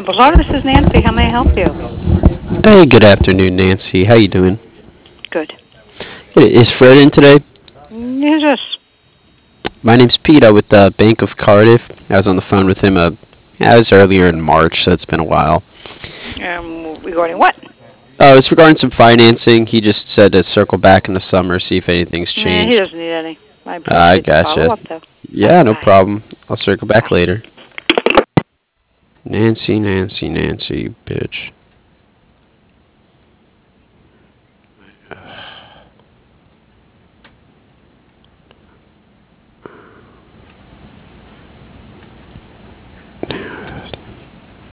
Naples Auto. This is Nancy. How may I help you? Hey, good afternoon, Nancy. How you doing? Good. Hey, is Fred in today? Who's this? My name's Pete. I'm with the Bank of Cardiff. I was on the phone with him. Yeah, it was earlier in March, so it's been a while. Regarding what? It's regarding some financing. He just said to circle back in the summer, see if anything's He changed. doesn't need any. I I appreciate the gotcha. follow-up, though. All Yeah, right, no bye. problem. I'll circle back Bye. later. Nancy, Nancy, Nancy, bitch.